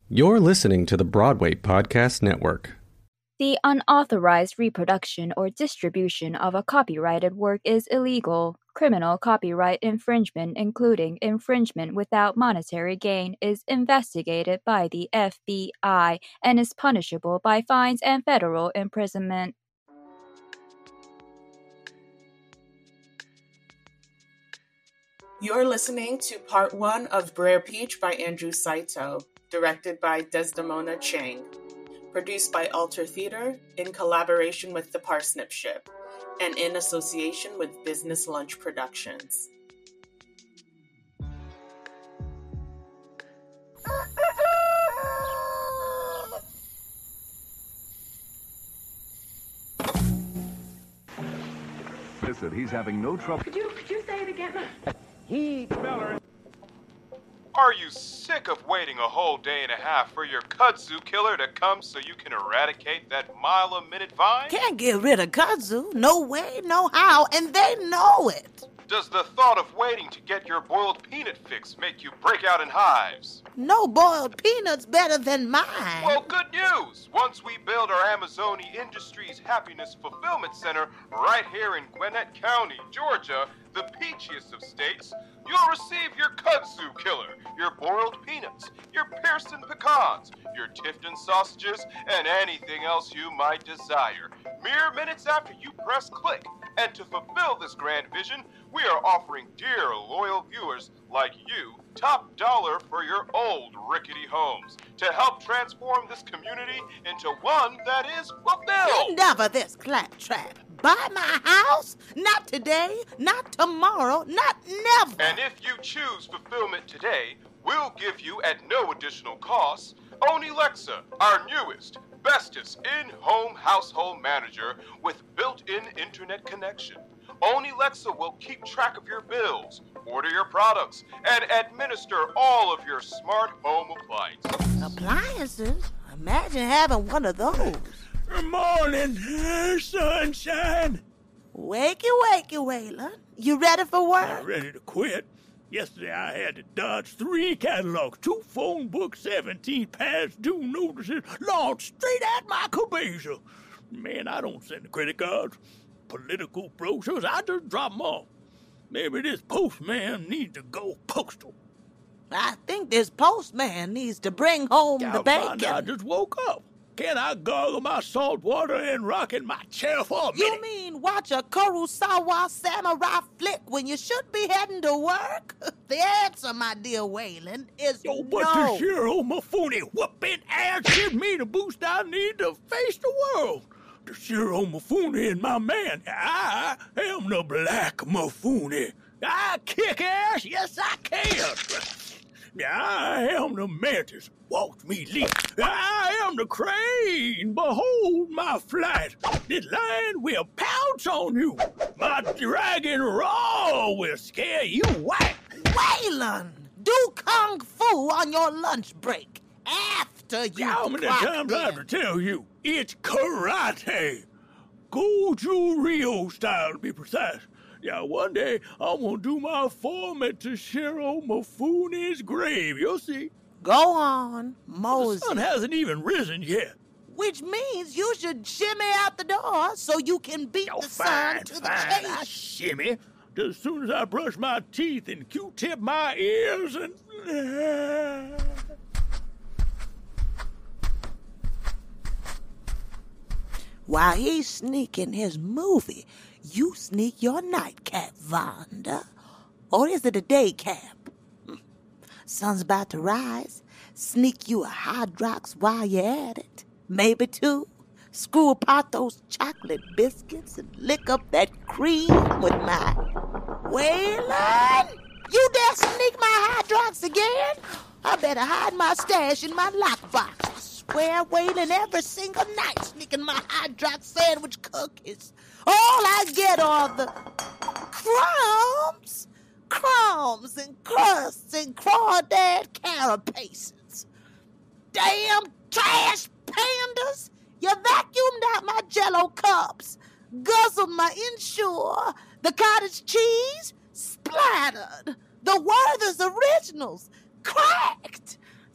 You're listening to the Broadway Podcast Network. The unauthorized reproduction or distribution of a copyrighted work is illegal. Criminal copyright infringement, including infringement without monetary gain, is investigated by the FBI and is punishable by fines and federal imprisonment. You're listening to Part 1 of Brer Peach by Andrew Saito, directed by Desdemona Chang. Produced by Alter Theater in collaboration with The Parsnip Ship and in association with Business Lunch Productions. Listen, he's having no trouble. Could you say it again? Are you sick of waiting a whole day and a half for your kudzu killer to come so you can eradicate that mile-a-minute vine? Can't get rid of kudzu. No way, no how, and they know it. Does the thought of waiting to get your boiled peanut fix make you break out in hives? No boiled peanuts better than mine. Well, good news! Once we build our Amazonie Industries Happiness Fulfillment Center right here in Gwinnett County, Georgia, the peachiest of states, you'll receive your kudzu killer, your boiled peanuts, your Pearson pecans, your Tifton sausages, and anything else you might desire, mere minutes after you press click. And to fulfill this grand vision, we are offering dear loyal viewers like you top dollar for your old rickety homes to help transform this community into one that is fulfilled. Never this claptrap. Buy my house? Not today, not tomorrow, not never. And if you choose fulfillment today, we'll give you at no additional cost Oni Lexa, our newest, bestest in-home household manager with built-in internet connection. Oni Lexa will keep track of your bills, order your products, and administer all of your smart home appliances. Appliances? Imagine having one of those. Good morning, sunshine. Wakey, Waylon. You ready for work? I'm ready to quit. Yesterday I had to dodge 3 catalogs, 2 phone books, 17 past due notices, launched straight at my cabeza. Man, I don't send the credit cards, political brochures, I just drop them off. Maybe this postman needs to go postal. I think this postman needs to bring home the bacon. I just woke up. Can I gargle my salt water and rock in my chair for a minute? You mean watch a Kurosawa samurai flick when you should be heading to work? The answer, my dear Waylon, is Yo, but no. Toshiro Mifune whooping ass give me the boost I need to face the world. Toshiro Mifune is my man. I am the Black Mifune. I kick ass, yes I can. I am the mantis, watch me leap. I am the crane, behold my flight. This lion will pounce on you. My dragon roar will scare you white. Waylon, do kung fu on your lunch break. After you How many times I have to tell you? It's karate. Goju Ryo style, to be precise. Yeah, one day I'm gonna do my form at Toshiro Mifune's grave. You'll see. Go on, Moses. The sun hasn't even risen yet. Which means you should shimmy out the door so you can beat the sun to the chase. I shimmy. As soon as I brush my teeth and Q-tip my ears and... While he's sneaking his movie, you sneak your nightcap, Vonda. Or is it a day cap? Sun's about to rise. Sneak you a Hydrox while you're at it. Maybe 2. Screw apart those chocolate biscuits and lick up that cream with my... Waylon! You dare sneak my Hydrox again? I better hide my stash in my lockbox. Swear Waylon every single night sneaking my Hydrox sandwich cookies. All I get are the crumbs. Crumbs and crusts and crawdad carapaces. Damn trash pandas! You vacuumed out my Jell-O cups, guzzled my Ensure, the cottage cheese, splattered, the Werther's Originals, cracked,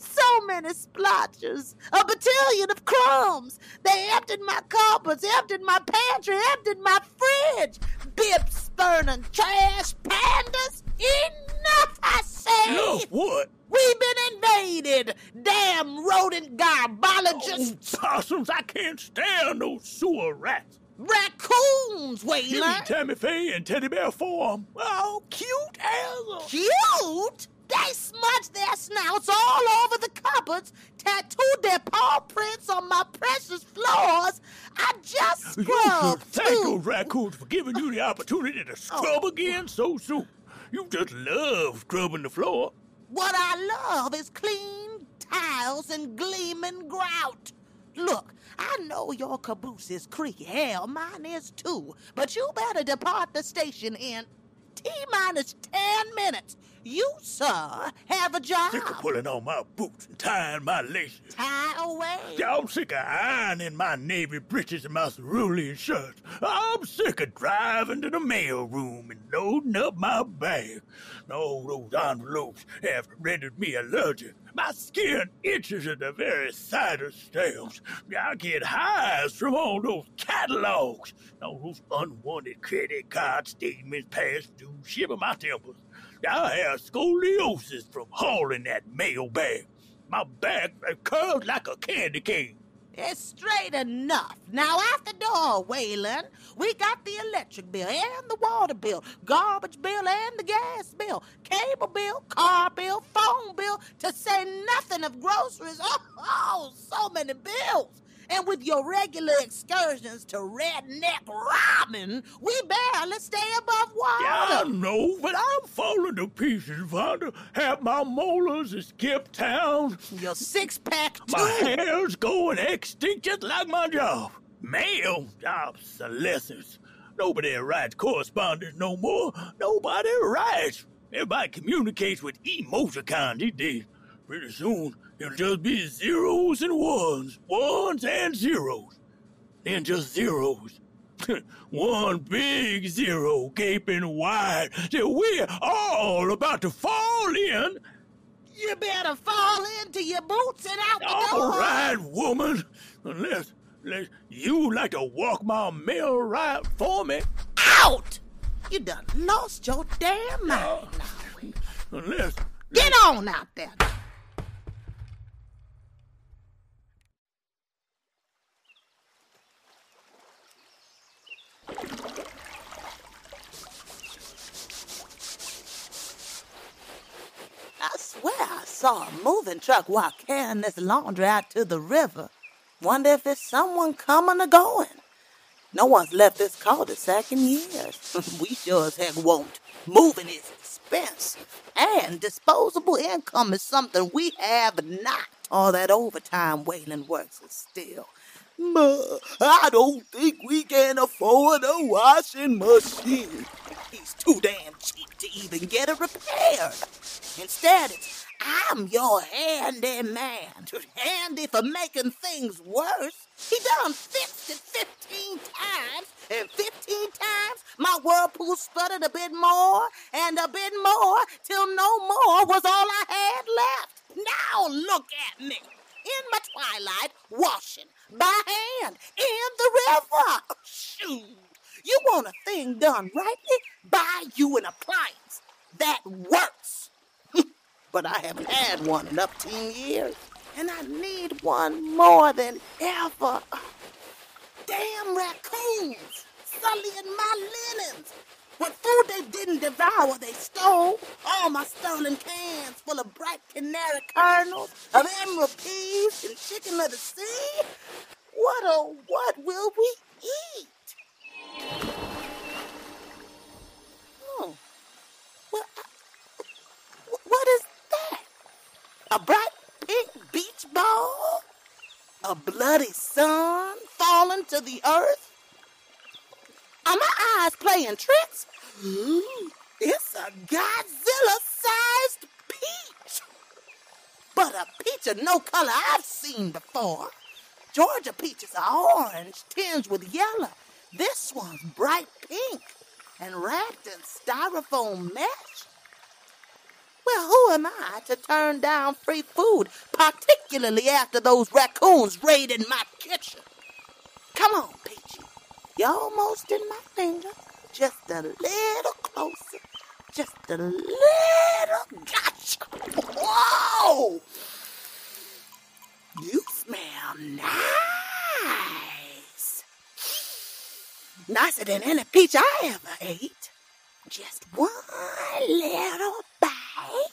So many splotches, a battalion of crumbs. They emptied my cupboards, emptied my pantry, emptied my fridge. Bib spurning trash pandas. Enough, I say. Enough what? We've been invaded. Damn rodent garbologists. Oh, possums, I can't stand those sewer rats. Raccoons, Give me Waylon. Tammy Faye and Teddy Bear form. Oh, cute as a... Cute? They smudged their snouts all over the cupboards, tattooed their paw prints on my precious floors. I just You should scrubbed, thank too. those raccoons for giving you the opportunity to scrub again so soon. You just love scrubbing the floor. What I love is clean tiles and gleaming grout. Look, I know your caboose is creaky. Hell, mine is too. But you better depart the station in T-minus 10 minutes. You, sir, have a job. Sick of pulling on my boots and tying my laces. Tie away. I'm sick of ironing my navy breeches and my cerulean shirts. I'm sick of driving to the mail room and loading up my bag. All those envelopes have rendered me allergic. My skin itches at the very sight of stamps. I get highs from all those catalogs. All those unwanted credit card statements past due shiver my temples. I have scoliosis from hauling that mail bag. My back curls like a candy cane. It's straight enough. Now, out the door, Waylon. We got the electric bill and the water bill, garbage bill and the gas bill, cable bill, car bill, phone bill, to say nothing of groceries. Oh, so many bills. And with your regular excursions to Redneck Ramen, we barely stay above water. Yeah, I know, but I'm falling to pieces, Vonda. Have my molars escaped town. Your six-pack, too. My hair's going extinct just like my job. Mail? Obsolescence. Nobody writes correspondence no more. Nobody writes. Everybody communicates with emoticons these days. Pretty soon, it'll just be zeros and ones. Ones and zeros. Then just zeros. One big zero gaping wide till we're all about to fall in. You better fall into your boots and out the door. All right, woman. Unless you like to walk my mail route for me. Out! You done lost your damn mind now. Unless... Get on out there. I swear I saw a moving truck while carrying this laundry out to the river. Wonder if it's someone coming or going. No one's left this cul-de-sac in years. We sure as heck won't. Moving is expensive. And disposable income is something we have not. All that overtime Waylon works is still. Ma, I don't think we can afford a washing machine. He's too damn cheap to even get it repaired. Instead, it's, I'm your handy man. Handy for making things worse. He done fixed it 15 times, and 15 times my whirlpool sputtered a bit more, and a bit more, till no more was all I had left. Now look at me. In my twilight, washing, by hand, in the river. Shoot. You want a thing done rightly? Buy you an appliance that works. But I haven't had one in up 10 years, and I need one more than ever. Damn raccoons, sullying my linens. What food they didn't devour, they stole. All my stolen cans full of bright canary kernels, of emerald peas, and chicken of the sea. What will we eat? Oh, well, what is that? A bright pink beach ball? A bloody sun falling to the earth? Are my eyes playing tricks? It's a Godzilla-sized peach. But a peach of no color I've seen before. Georgia peaches are orange, tinged with yellow. This one's bright pink and wrapped in styrofoam mesh. Well, who am I to turn down free food, particularly after those raccoons raided my kitchen? Come on, Peachy. You're almost in my finger. Just a little closer. Just a little. Gotcha. Whoa! You smell nice. Nicer than any peach I ever ate. Just one little bite.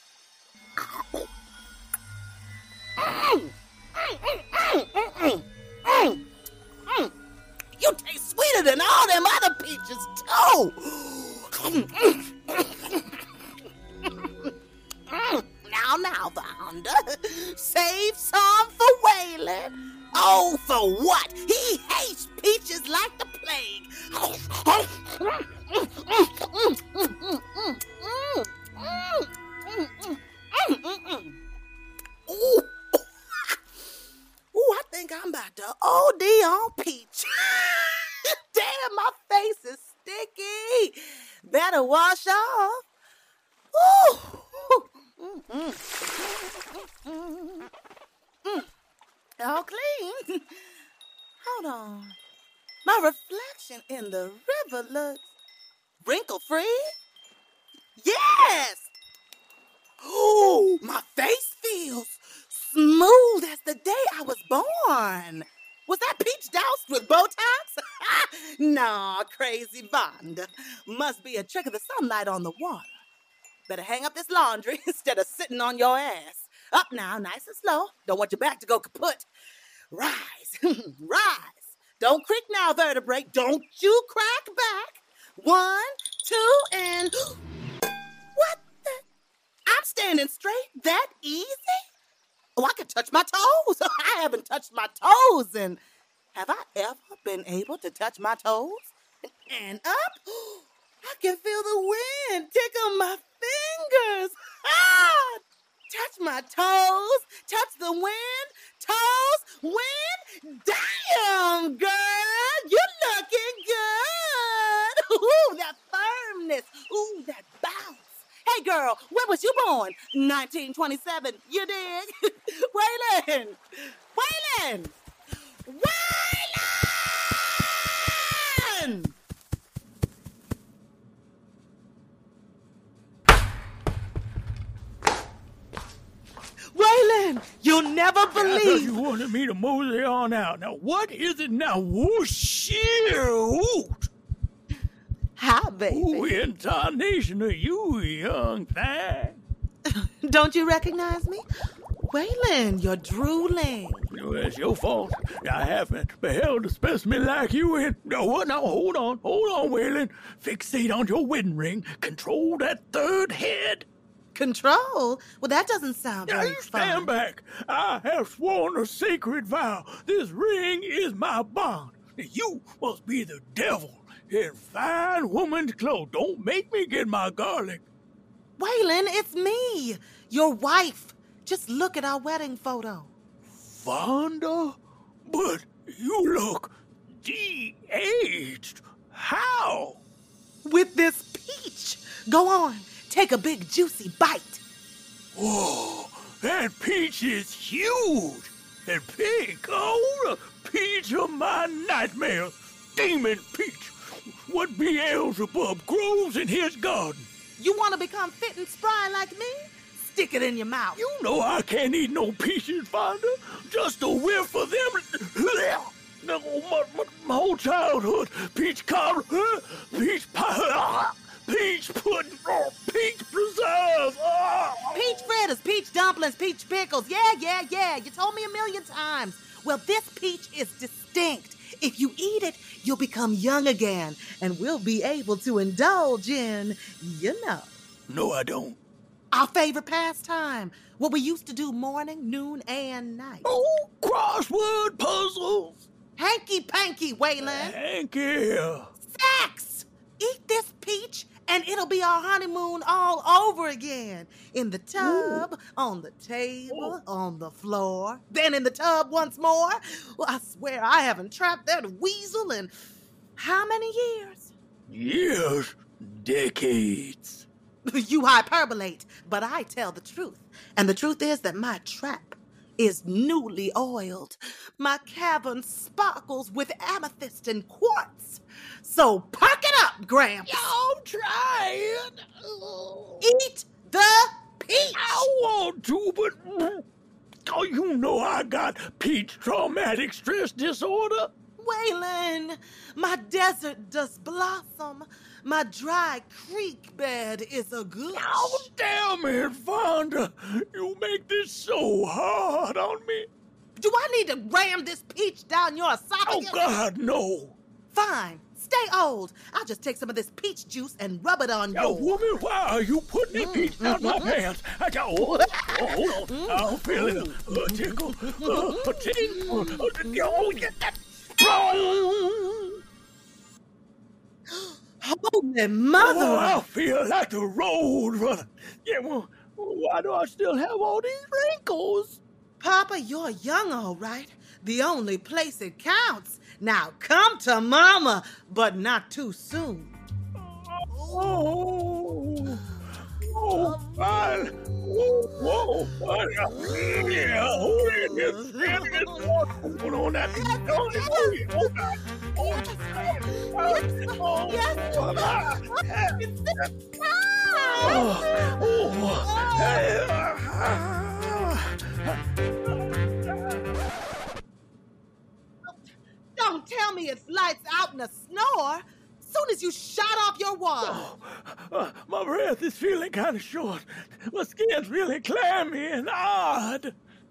You taste sweeter than all them other peaches, too. Now, Vonda. Save some for Waylon. Oh, for what? He hates peaches like the plague. Ooh, I think I'm about to OD on peach. Damn, my face is sticky. Better wash off. Ooh. All clean. Hold on. My reflection in the river looks wrinkle-free. Yes! Ooh, my face feels smooth as the day I was born. Was that peach doused with Botox? Nah, crazy Vonda. Must be a trick of the sunlight on the water. Better hang up this laundry instead of sitting on your ass. Up now, nice and slow. Don't want your back to go kaput. Rise, rise. Don't creak now, vertebrae. Don't you crack back. 1, 2, and... What the... I'm standing straight that easy? Oh, I can touch my toes. I haven't touched my toes. And have I ever been able to touch my toes? And up? I can feel the wind tickle my fingers. Ah! Touch my toes. Touch the wind. Toes. Wind. Damn, girl. You're looking good. Ooh, that firmness. Ooh, that bounce. Hey, girl, where was you born? 1927. You dig? Waylon. Waylon. Waylon! Waylon, you'll never I thought believe. you wanted me to mosey on out. Now, what is it now? Whoosh, hoot. Hi, baby. Ooh, incarnation of you, young thing. Don't you recognize me? Waylon, you're drooling. Well, it's your fault. I haven't beheld a specimen like you in... No, what? Now, hold on, Waylon. Fixate on your wedding ring. Control that third head. Control? Well, that doesn't sound Now, very you fun. stand back. I have sworn a sacred vow. This ring is my bond. You must be the devil in fine woman's clothes. Don't make me get my garlic. Waylon, it's me, your wife. Just look at our wedding photo. Vonda? But you look de-aged. How? With this peach. Go on, take a big juicy bite. Whoa, that peach is huge. And pink, oh, the peach of my nightmare. Demon peach. What Beelzebub grows in his garden? You want to become fit and spry like me? Stick it in your mouth. You know I can't eat no peaches, Vonda. Just a whiff of them. No, my whole childhood. Peach cobbler, peach pie, peach pudding, peach preserve. Peach fritters, peach dumplings, peach pickles. Yeah. You told me 1,000,000 times. Well, this peach is distinct. If you eat it, you'll become young again, and we'll be able to indulge in, No, I don't. our favorite pastime. What we used to do morning, noon, and night. Oh, crossword puzzles. Hanky-panky, Waylon. Thank you. Sex! Eat this peach, and it'll be our honeymoon all over again. In the tub, on the table, on the floor, then in the tub once more. Well, I swear I haven't trapped that weasel in how many years? Years, decades. You hyperbolate, but I tell the truth. And the truth is that my trap is newly oiled. My cavern sparkles with amethyst and quartz. So perk it up, Gramps. I'm trying. Eat the peach. I want to, but oh, you know I got peach traumatic stress disorder. Waylon, my desert does blossom. My dry creek bed is a gush. Oh, damn it, Fonda. You make this so hard on me. Do I need to ram this peach down your Oh, esophagus? God, no. Fine. Stay old. I'll just take some of this peach juice and rub it on Yo, you. woman, why are you putting that peach down my pants? Hold on. I'm feeling a tickle. A tickle. Oh, get that. Holy mother! Oh, I feel like the road runner. Yeah, well, why do I still have all these wrinkles? Papa, you're young, all right. The only place it counts. Now come to Mama, but not too soon. Oh, fine. Whoa, fine. Yeah, hold it. Hold on that. Don't tell me it's lights out in a snore. Soon as you shot off your wall. My breath is feeling kind of short. My skin's really clammy and odd.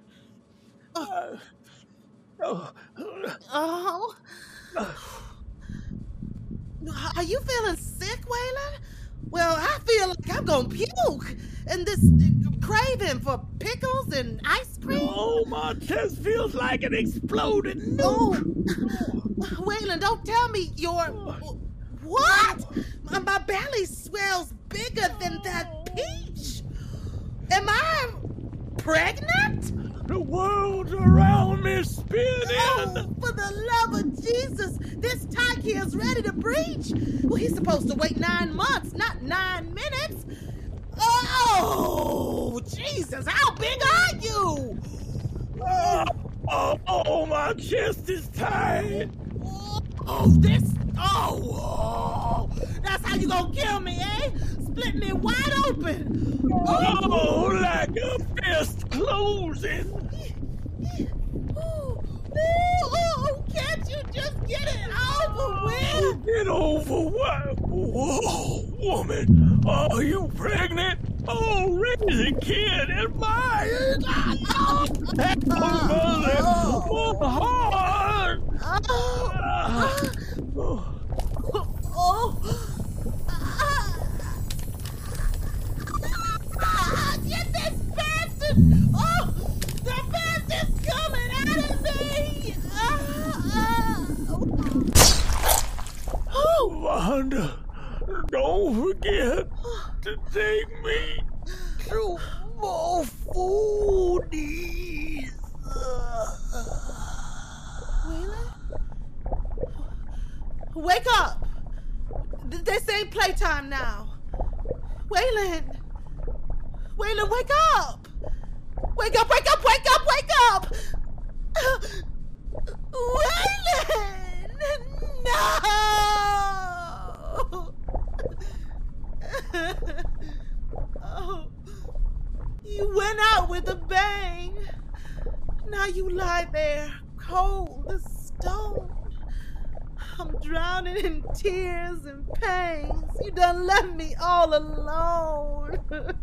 Are you feeling sick, Waylon? Well, I feel like I'm gonna puke. And this craving for pickles and ice cream. Oh, my chest feels like an exploded nuke. Oh, Waylon, don't tell me you're... What? My belly swells bigger than that peach. Am I pregnant? The world's around me spinning. Oh, for the love of Jesus, this tyke here is ready to breach. Well, he's supposed to wait 9 months, not 9 minutes. Oh, Jesus, how big are you? Oh, my chest is tight. That's how you gonna kill me, eh? Split me wide open. Oh, like a fist closing. Can't you just get it over with? Get over what? Whoa, woman, are you pregnant? Oh, raise a kid at my age. Oh, mother, my heart. Get this bastard! Oh, the bastard's coming out of me! Wanda, don't forget to take me to more foodies. Waylon? Wake up! This ain't playtime now. Waylon! Waylon, wake up! Wake up, wake up, wake up, wake up! Waylon! No! Oh, you went out with a bang. Now you lie there, cold as stone. I'm drowning in tears and pains. You done left me all alone.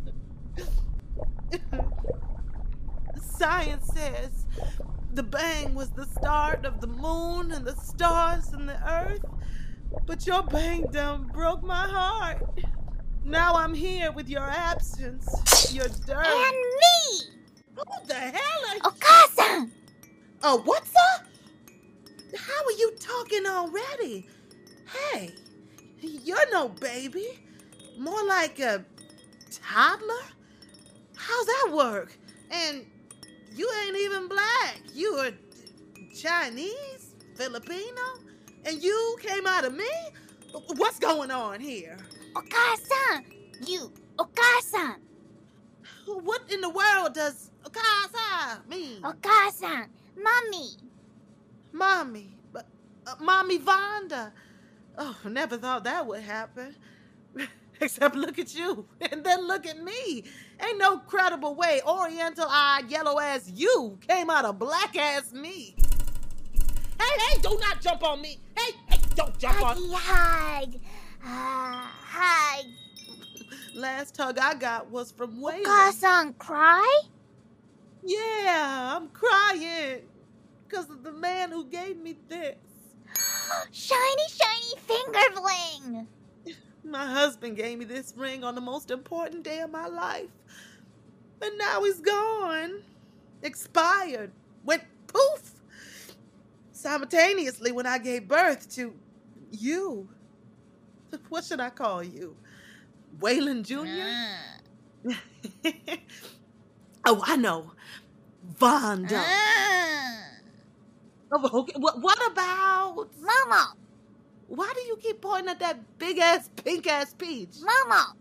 Science says the bang was the start of the moon and the stars and the earth. But your bang done broke my heart. Now I'm here with your absence, your dirt. And me! Who the hell are you? Okasa! Oh, what's up? How are you talking already? Hey, you're no baby. More like a toddler? How's that work? And you ain't even black. You are Chinese, Filipino, and you came out of me? What's going on here? Okasa! You Oka-san! What in the world does Okasa mean? Oka-san! Mommy! Mommy. Mommy Vonda. Oh, never thought that would happen. Except look at you, and then look at me. Ain't no credible way oriental-eyed, yellow-ass you came out of black-ass me. Hey, do not jump on me. Hey, don't jump on me. Hug! Hug! Last hug I got was from Waylon. Oka-san, cry? Yeah, I'm crying because of the man who gave me this. Shiny, shiny finger bling! My husband gave me this ring on the most important day of my life. And now he's gone. Expired. Went poof. Simultaneously when I gave birth to you. What should I call you? Waylon Jr.? Oh, I know. Vonda. Oh, okay. What about... Momo! Why do you keep pointing at that big-ass, pink-ass peach? Momo!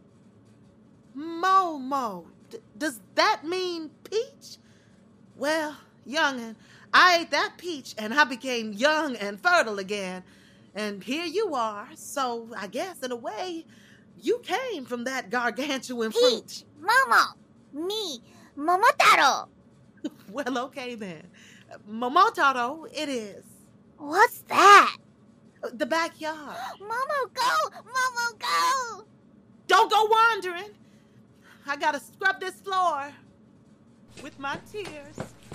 Momo. Does that mean peach? Well, youngin', I ate that peach and I became young and fertile again. And here you are. So I guess, in a way, you came from that gargantuan fruit. Peach! Momo! Me! Momotaro! Well, okay then. Momotaro it is. What's that? The backyard. Momo, go! Momo, go! Don't go wandering. I gotta scrub this floor with my tears.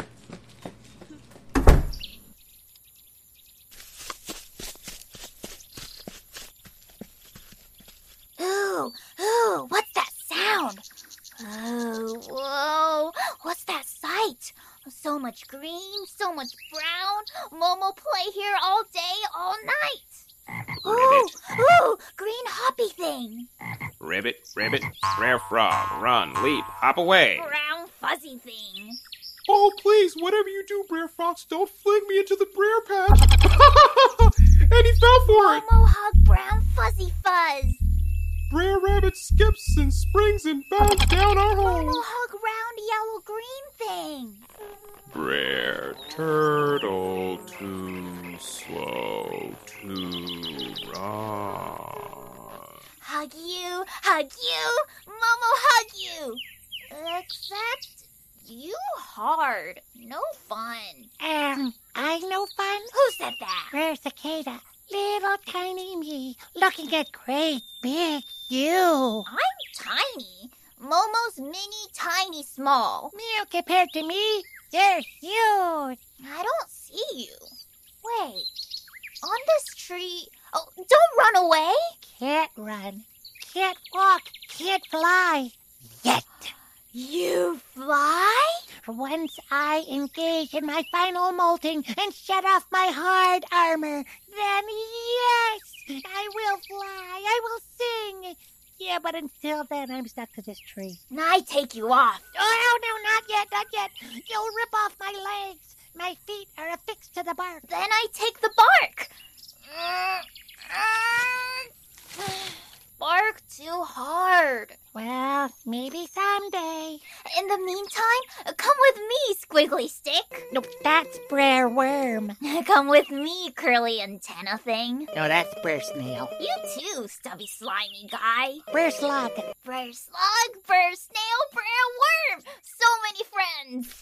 Ooh, what's that sound? Oh, whoa, what's that sight? So much green, so much brown. Momo play here all day, all night. Ooh, green hoppy thing. Ribbit, Brer Frog, run, leap, hop away. Brown fuzzy thing. Oh, please, whatever you do, Brer Fox, don't fling me into the Brer Patch. And he fell for it. Momo hug brown fuzzy fuzz. Brer Rabbit skips and springs and bounds down our hole. Momo hug round yellow green thing. Brer Turtle, too slow to run. Hug you, Momo hug you. Except you hard, no fun. I no fun? Who said that? Brer Cicada, little tiny me, looking at great big you. I'm tiny. Momo's mini, tiny, small. You compared to me, you're huge. I don't see you. Wait, on this tree... Oh, don't run away. Can't run, can't walk, can't fly. Yet. You fly? Once I engage in my final molting and shed off my hard armor, then yes, I will fly, I will sing. Yeah, but until then, I'm stuck to this tree. I take you off. Oh, no, not yet. You'll rip off my legs. My feet are affixed to the bark. Then I take the bark. Bark too hard. Well, maybe someday. In the meantime, come with me, Squiggly Stick. No, that's Brer Worm. Come with me, Curly Antenna Thing. No, that's Brer Snail. You too, stubby slimy guy. Brer Slug. Brer Slug, Brer Snail, Brer Worm. So many friends.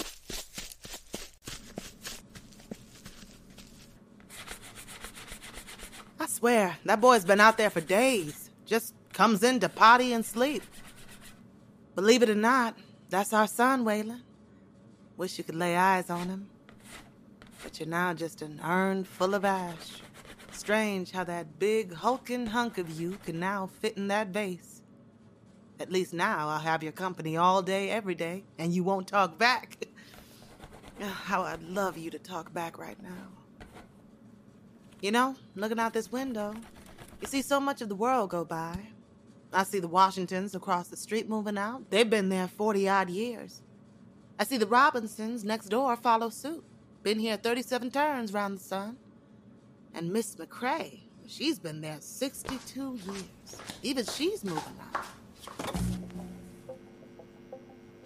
I swear, that boy's been out there for days. Just comes in to potty and sleep. Believe it or not, that's our son, Waylon. Wish you could lay eyes on him. But you're now just an urn full of ash. Strange how that big hulking hunk of you can now fit in that vase. At least now I'll have your company all day, every day, and you won't talk back. How I'd love you to talk back right now. You know, looking out this window, you see so much of the world go by. I see the Washingtons across the street moving out. They've been there 40-odd years. I see the Robinsons next door follow suit. Been here 37 turns round the sun. And Miss McCrae, she's been there 62 years. Even she's moving out.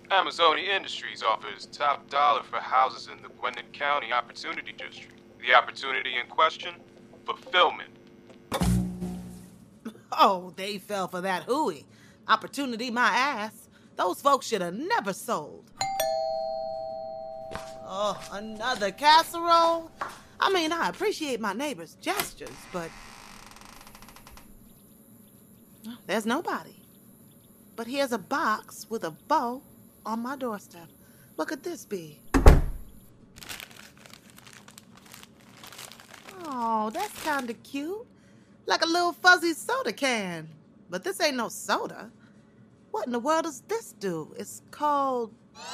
Amazonia Industries offers top dollar for houses in the Gwinnett County Opportunity District. The opportunity in question? Fulfillment. Oh, they fell for that hooey. Opportunity my ass. Those folks should have never sold. Oh, another casserole? I mean, I appreciate my neighbor's gestures, but there's nobody. But here's a box with a bow on my doorstep. What could this be? Oh, that's kind of cute. Like a little fuzzy soda can. But this ain't no soda. What in the world does this do? It's called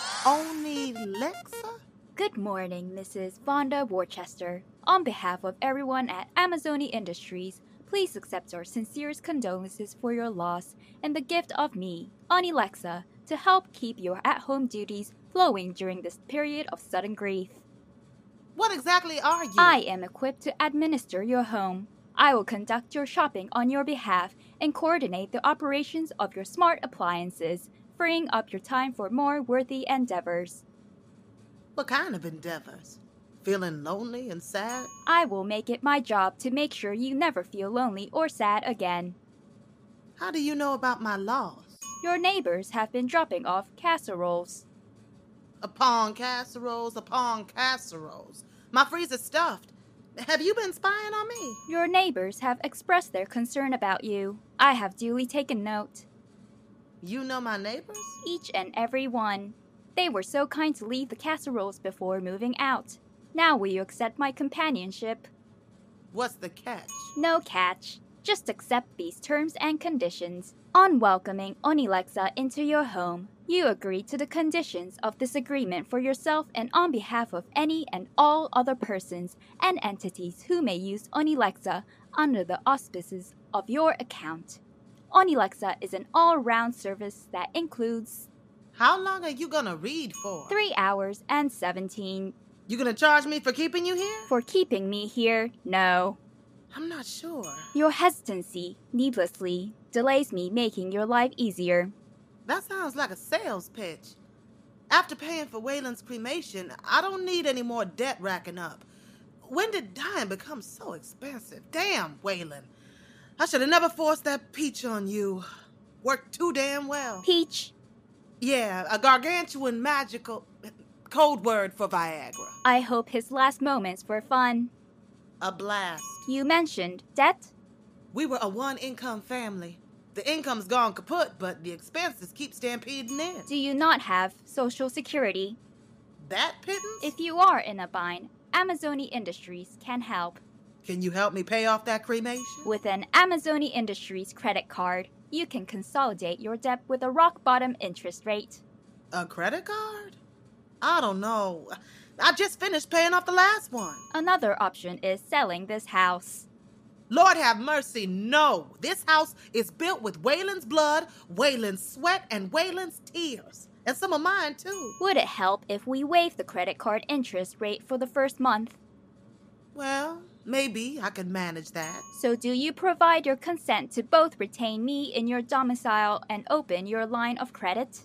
Onilexa? Good morning, Mrs. Vonda Worcester. On behalf of everyone at Amazonia Industries, please accept our sincerest condolences for your loss and the gift of me, Onilexa, to help keep your at-home duties flowing during this period of sudden grief. What exactly are you? I am equipped to administer your home. I will conduct your shopping on your behalf and coordinate the operations of your smart appliances, freeing up your time for more worthy endeavors. What kind of endeavors? Feeling lonely and sad? I will make it my job to make sure you never feel lonely or sad again. How do you know about my loss? Your neighbors have been dropping off casseroles. Upon casseroles, upon casseroles. My freezer's stuffed. Have you been spying on me? Your neighbors have expressed their concern about you. I have duly taken note. You know my neighbors? Each and every one. They were so kind to leave the casseroles before moving out. Now will you accept my companionship? What's the catch? No catch. Just accept these terms and conditions. On welcoming Onilexa into your home, you agree to the conditions of this agreement for yourself and on behalf of any and all other persons and entities who may use Onilexa under the auspices of your account. Onilexa is an all-round service that includes... How long are you gonna read for? 3 hours and 17. You gonna charge me for keeping you here? For keeping me here, no. I'm not sure. Your hesitancy, needlessly, delays me making your life easier. That sounds like a sales pitch. After paying for Waylon's cremation, I don't need any more debt racking up. When did dying become so expensive? Damn, Waylon. I should have never forced that peach on you. Worked too damn well. Peach? Yeah, a gargantuan magical code word for Viagra. I hope his last moments were fun. A blast. You mentioned debt? We were a one-income family. The income's gone kaput, but the expenses keep stampeding in. Do you not have Social Security? That pittance? If you are in a bind, Amazonia Industries can help. Can you help me pay off that cremation? With an Amazonia Industries credit card, you can consolidate your debt with a rock-bottom interest rate. A credit card? I don't know. I just finished paying off the last one. Another option is selling this house. Lord have mercy, no. This house is built with Waylon's blood, Waylon's sweat, and Waylon's tears. And some of mine, too. Would it help if we waived the credit card interest rate for the first month? Well, maybe I could manage that. So do you provide your consent to both retain me in your domicile and open your line of credit?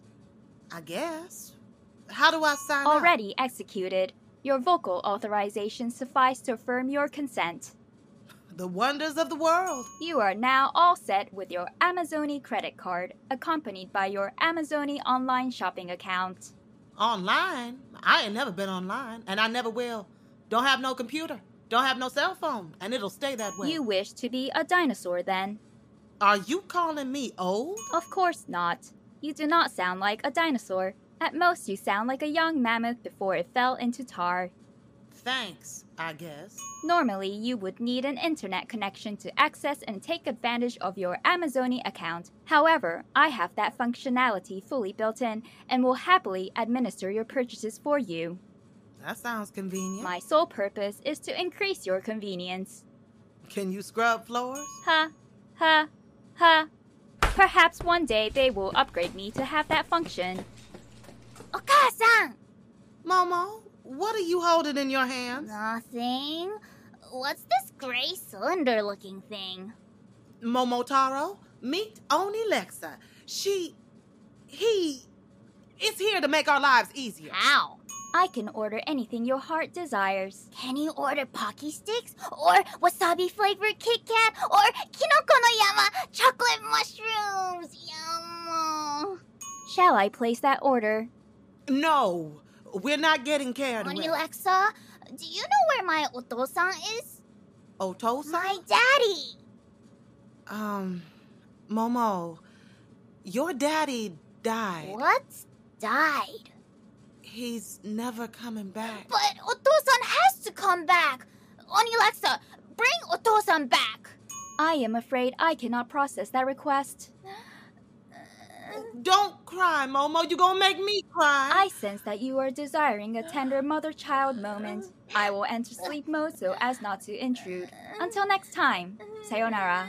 I guess. How do I sign up? Already executed. Your vocal authorization suffice to affirm your consent. The wonders of the world. You are now all set with your Amazonia credit card, accompanied by your Amazonia online shopping account. Online? I ain't never been online, and I never will. Don't have no computer. Don't have no cell phone, and it'll stay that way. You wish to be a dinosaur, then? Are you calling me old? Of course not. You do not sound like a dinosaur. At most, you sound like a young mammoth before it fell into tar. Thanks, I guess. Normally, you would need an internet connection to access and take advantage of your Amazonia account. However, I have that functionality fully built in and will happily administer your purchases for you. That sounds convenient. My sole purpose is to increase your convenience. Can you scrub floors? Ha, ha, ha. Perhaps one day they will upgrade me to have that function. Okasa-san! Momo, what are you holding in your hands? Nothing. What's this gray cylinder-looking thing? Momotaro, meet Onilexa. He It's here to make our lives easier. How? I can order anything your heart desires. Can you order Pocky Sticks? Or wasabi-flavored Kit Kat? Or Kinoko no Yama chocolate mushrooms? Yum! Shall I place that order? No, we're not getting carried away. Alexa, do you know where my otosan is? Otosan? My daddy! Momo, your daddy died. What? Died? He's never coming back. But Otosan has to come back! Alexa, bring Otosan back! I am afraid I cannot process that request. Don't cry, Momo. You're gonna make me cry. I sense that you are desiring a tender mother-child moment. I will enter sleep mode so as not to intrude. Until next time, sayonara.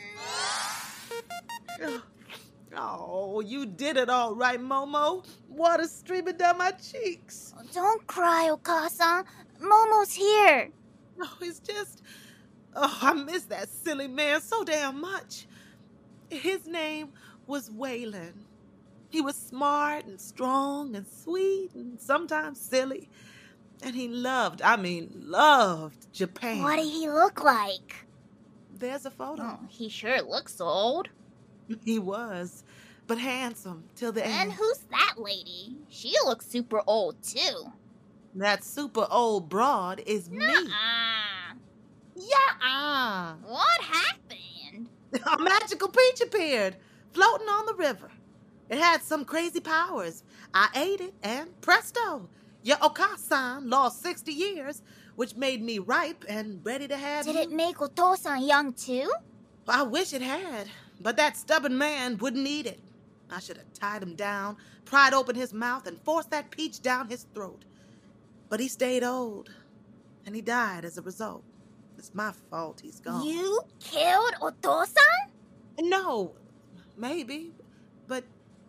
Oh, you did it all right, Momo. Water streaming down my cheeks. Don't cry, Okasan. Momo's here. No, it's just... Oh, I miss that silly man so damn much. His name was Waylon. He was smart and strong and sweet and sometimes silly. And he loved Japan. What did he look like? There's a photo. Oh, he sure looks old. He was, but handsome till the end. And who's that lady? She looks super old, too. That super old broad is me. Nuh-uh. Yeah. What happened? A magical peach appeared, floating on the river. It had some crazy powers. I ate it, and presto, your Okasan lost 60 years, which made me ripe and ready to have Did you. it make Otosan young, too? I wish it had, but that stubborn man wouldn't eat it. I should have tied him down, pried open his mouth, and forced that peach down his throat. But he stayed old, and he died as a result. It's my fault he's gone. You killed Otosan? No, maybe, but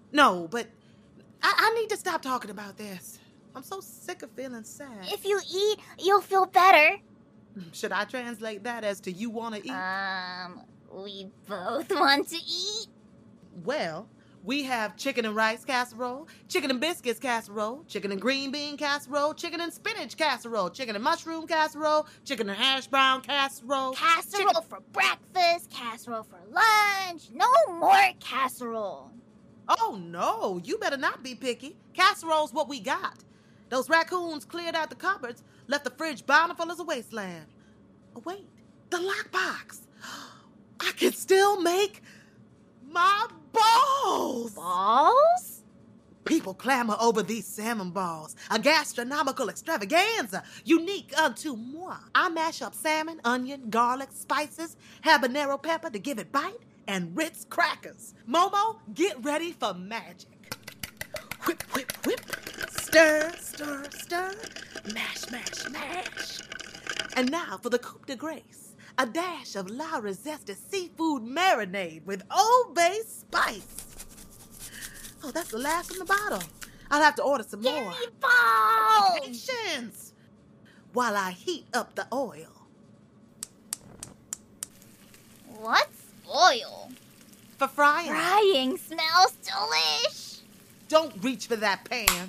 I need to stop talking about this. I'm so sick of feeling sad. If you eat, you'll feel better. Should I translate that as to you want to eat? We both want to eat? Well, we have chicken and rice casserole, chicken and biscuits casserole, chicken and green bean casserole, chicken and spinach casserole, chicken and mushroom casserole, chicken and hash brown casserole. Casserole for breakfast, casserole for lunch. No more casserole. Oh, no, you better not be picky. Casserole's what we got. Those raccoons cleared out the cupboards, left the fridge bountiful as a wasteland. Oh, wait, the lockbox. I can still make my balls. Balls? People clamor over these salmon balls, a gastronomical extravaganza unique unto moi. I mash up salmon, onion, garlic, spices, habanero pepper to give it bite, and Ritz crackers. Momo, get ready for magic. Whip, whip, whip. Stir, stir, stir. Mash, mash, mash. And now for the coup de grace. A dash of La Resesta seafood marinade with Old Bay spice. Oh, that's the last in the bottle. I'll have to order some more. Give me balls! Patience! While I heat up the oil. What's oil? For frying. Frying smells delish. Don't reach for that pan.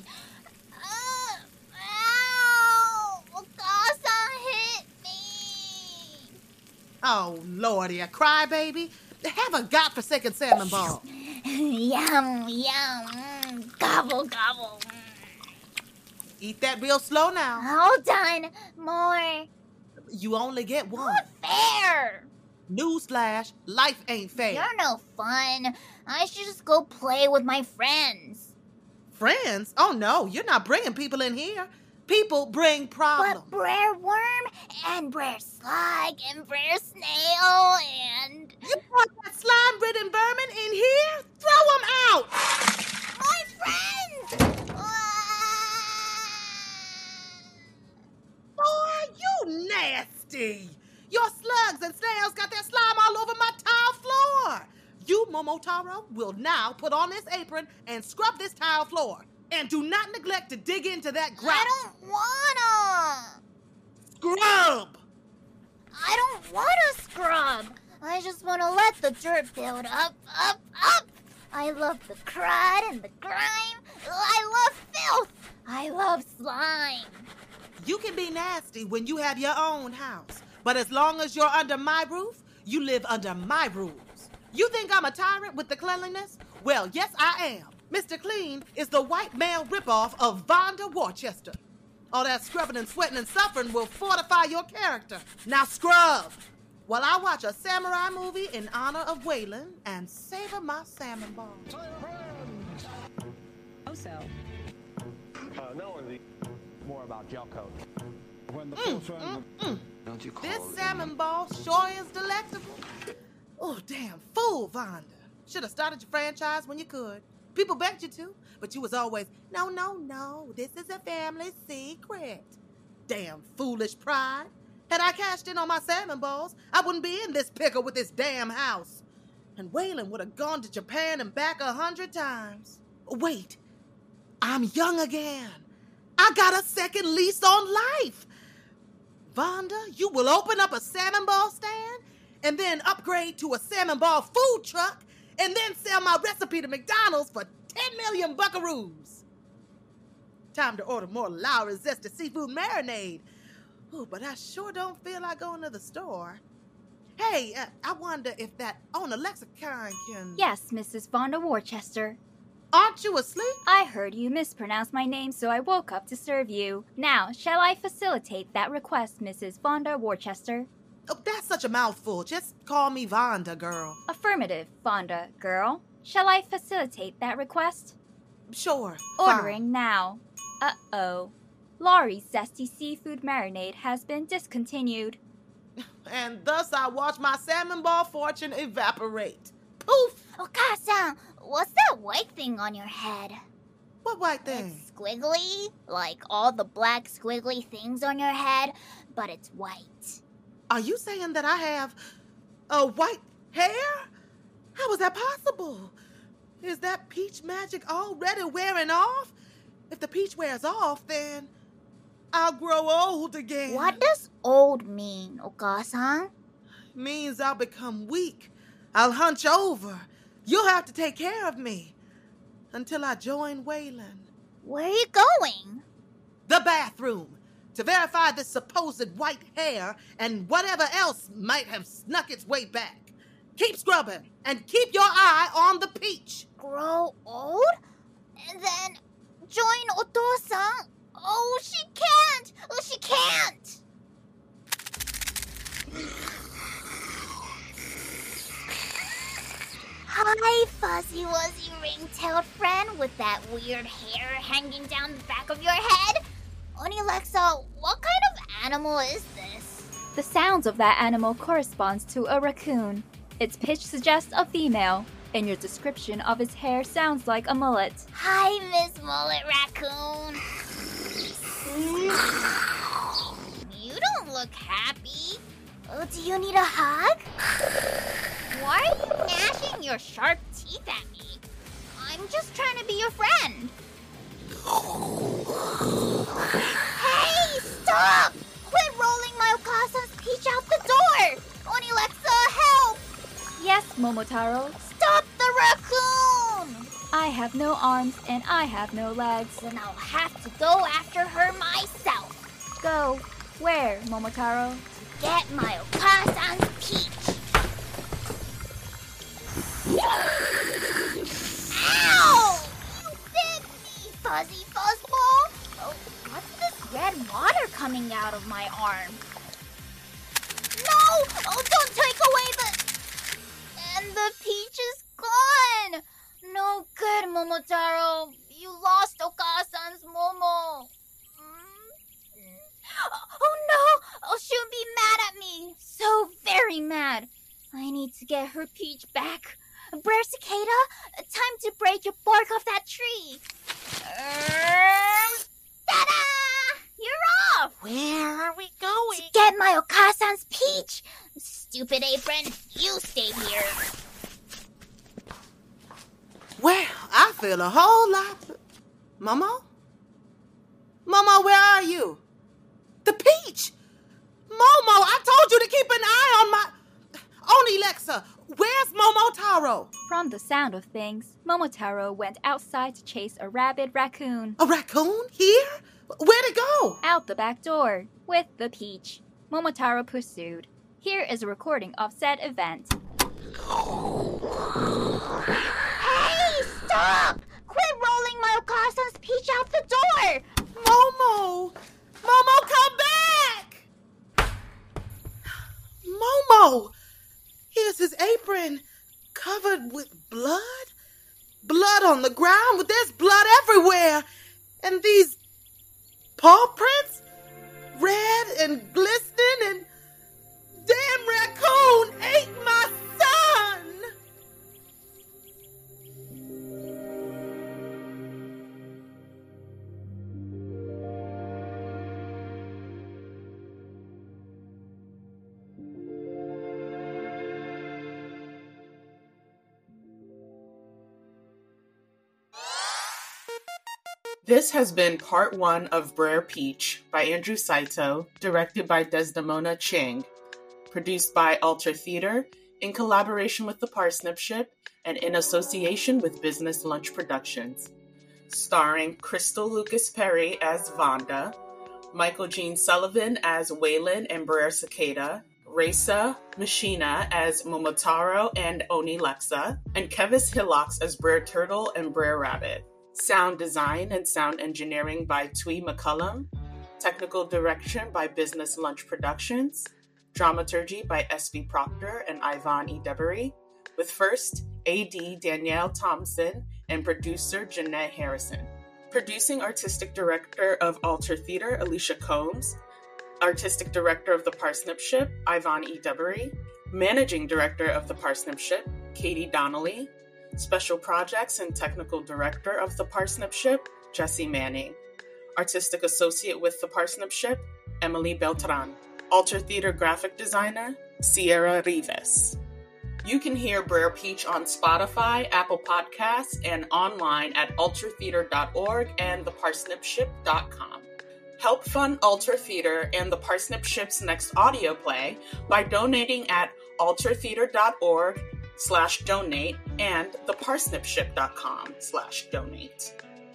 Ow! Okasa hit me. Oh, Lordy, a crybaby. Have a godforsaken salmon ball. Yum, yum. Gobble, gobble. Eat that real slow now. All done. More. You only get one. Not fair. Newsflash, life ain't fair. You're no fun. I should just go play with my friends. Friends? Oh, no, you're not bringing people in here. People bring problems. But Brer Worm and Brer Slug and Brer Snail and... You brought that slime-ridden vermin in here? Throw them out! My friends! Boy, you nasty! Your slugs and snails got their slime all over my tile floor. You, Momotaro, will now put on this apron and scrub this tile floor. And do not neglect to dig into that grout. I don't wanna! Scrub! I don't wanna scrub! I just wanna let the dirt build up, up, up! I love the crud and the grime I love filth. I love slime. You can be nasty when you have your own house, but as long as you're under my roof, you live under my rules. You think I'm a tyrant with the cleanliness? Well, yes, I am. Mr. Clean is the white male ripoff of Vonda Worcester. All that scrubbing and sweating and suffering will fortify your character. Now scrub while I watch a samurai movie in honor of Waylon and savor my salmon balls. Also, knowing more about gel coat. Don't you call This salmon ball sure is delectable. Oh, damn fool, Vonda. Should have started your franchise when you could. People begged you to, but you was always, no, this is a family secret. Damn foolish pride. Had I cashed in on my salmon balls, I wouldn't be in this pickle with this damn house. And Waylon would have gone to Japan and back 100 times. Wait, I'm young again. I got a second lease on life. Vonda, you will open up a salmon ball stand and then upgrade to a salmon ball food truck and then sell my recipe to McDonald's for 10 million buckaroos. Time to order more Lowry's Zesty Seafood Marinade. Oh, but I sure don't feel like going to the store. Hey, I wonder if that owner lexicon can... Yes, Mrs. Vonda Worcester. Aren't you asleep? I heard you mispronounce my name, so I woke up to serve you. Now, shall I facilitate that request, Mrs. Vonda Worcester? Oh, that's such a mouthful. Just call me Vonda, girl. Affirmative, Vonda, girl. Shall I facilitate that request? Sure. Ordering fine. now. Uh-oh. Lowry's Zesty Seafood Marinade has been discontinued. And thus I watch my salmon ball fortune evaporate. Poof! Okasa, what's that white thing on your head? What white thing? It's squiggly, like all the black squiggly things on your head, but it's white. Are you saying that I have white hair? How is that possible? Is that peach magic already wearing off? If the peach wears off, then I'll grow old again. What does old mean, Okasa? Means I'll become weak. I'll hunch over. You'll have to take care of me until I join Waylon. Where are you going? The bathroom. To verify this supposed white hair and whatever else might have snuck its way back. Keep scrubbing and keep your eye on the peach. Grow old? And then join Otosan? Oh, she can't! Oh, she can't! Hi, Fuzzy Wuzzy ring-tailed friend with that weird hair hanging down the back of your head. Oni Alexa, what kind of animal is this? The sounds of that animal corresponds to a raccoon. Its pitch suggests a female, and your description of its hair sounds like a mullet. Hi, Miss Mullet Raccoon. You don't look happy. Oh, do you need a hug? Why are you gnashing your sharp teeth at me? I'm just trying to be your friend. Hey, stop! Quit rolling my Okasa's peach out the door! Oni Alexa, help! Yes, Momotaro. Stop the raccoon! I have no arms and I have no legs. Then I'll have to go after her myself. Go. Where, Momotaro? Get my Okasan's peach. Ow! You bit me, Fuzzy Fuzzball! Oh, what's this red water coming out of my arm? No! Oh, don't take away the... And the peach is gone! No good, Momotaro. You lost Okasan's Momo. Oh no! Oh, she'll be mad at me. So very mad. I need to get her peach back. Brer Cicada, time to break your bark off that tree. Ta-da! You're off! Where are we going? To get my Okasan's peach. Stupid apron, you stay here. Well, I feel a whole lot... Momo? Momo, where are you? The peach! Momo, I told you to keep an eye on my... Oni Lexa, where's Momotaro? From the sound of things, Momotaro went outside to chase a rabid raccoon. A raccoon? Here? Where'd it go? Out the back door, with the peach. Momotaro pursued. Here is a recording of said event. Hey, stop! Quit rolling my Okasan's peach out the door! Momo! Momo, come back! Momo! Here's his apron, covered with blood. Blood on the ground, but there's blood everywhere. And these paw prints, red and glistening, and damn raccoon ate my son! This has been part 1 of Brer Peach by Andrew Saito, directed by Desdemona Chang, produced by Alter Theater in collaboration with the Parsnip Ship and in association with Business Lunch Productions. Starring Crystal Lucas Perry as Vonda, Michael Gene Sullivan as Waylon and Brer Cicada, Reza Machina as Momotaro and Oni Lexa, and Kevis Hillocks as Brer Turtle and Brer Rabbit. Sound design and sound engineering by Twee McCullum. Technical direction by Business Lunch Productions. Dramaturgy by S.B. Proctor and Ivan E. Debery. With first A.D. Danielle Thompson and producer Jeanette Harrison. Producing artistic director of Alter Theater, Alicia Combs. Artistic director of the Parsnip Ship, Ivan E. Debery. Managing director of the Parsnip Ship, Katie Donnelly. Special Projects and Technical Director of the Parsnip Ship, Jesse Manning. Artistic Associate with the Parsnip Ship, Emily Beltran. Alter Theater Graphic Designer, Sierra Rivas. You can hear Brer Peach on Spotify, Apple Podcasts, and online at altertheater.org and theparsnipship.com. Help fund Alter Theater and the Parsnip Ship's next audio play by donating at altertheater.org/donate and theparsnipship.com/donate.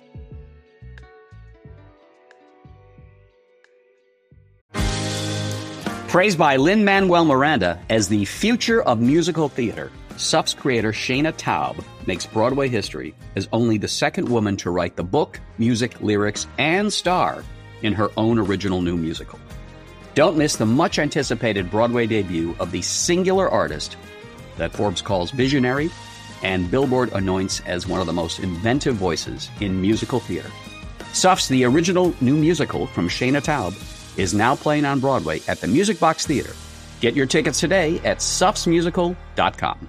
Praised by Lin-Manuel Miranda as the future of musical theater, SUP's creator Shana Taub makes Broadway history as only the second woman to write the book, music, lyrics, and star in her own original new musical. Don't miss the much-anticipated Broadway debut of the singular artist that Forbes calls visionary and Billboard anoints as one of the most inventive voices in musical theater. SUP's The Original New Musical from Shana Taub is now playing on Broadway at the Music Box Theater. Get your tickets today at supsmusical.com.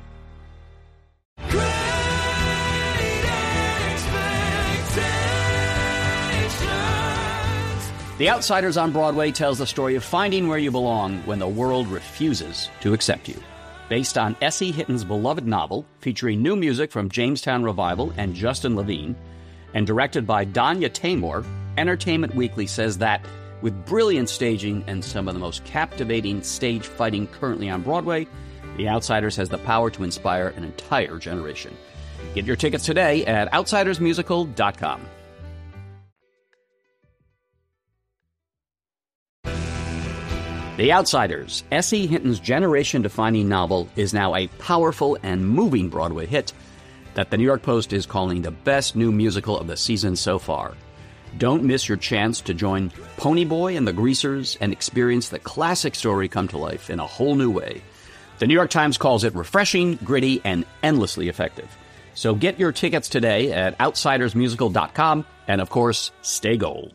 The Outsiders on Broadway tells the story of finding where you belong when the world refuses to accept you. Based on S.E. Hinton's beloved novel, featuring new music from Jamestown Revival and Justin Levine, and directed by Danya Taymor, Entertainment Weekly says that, with brilliant staging and some of the most captivating stage fighting currently on Broadway, The Outsiders has the power to inspire an entire generation. Get your tickets today at outsidersmusical.com. The Outsiders, S.E. Hinton's generation-defining novel, is now a powerful and moving Broadway hit that the New York Post is calling the best new musical of the season so far. Don't miss your chance to join Ponyboy and the Greasers and experience the classic story come to life in a whole new way. The New York Times calls it refreshing, gritty, and endlessly effective. So get your tickets today at outsidersmusical.com, and of course, stay gold.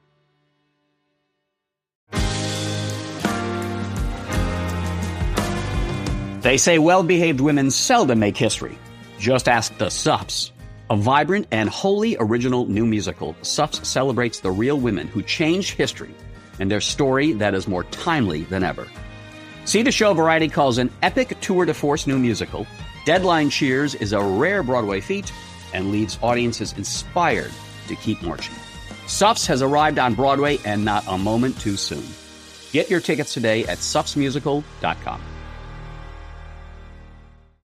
They say well-behaved women seldom make history. Just ask the SUPs. A vibrant and wholly original new musical, SUPs celebrates the real women who changed history and their story that is more timely than ever. See the show Variety calls an epic tour de force new musical. Deadline cheers is a rare Broadway feat and leaves audiences inspired to keep marching. SUPs has arrived on Broadway and not a moment too soon. Get your tickets today at supsmusical.com.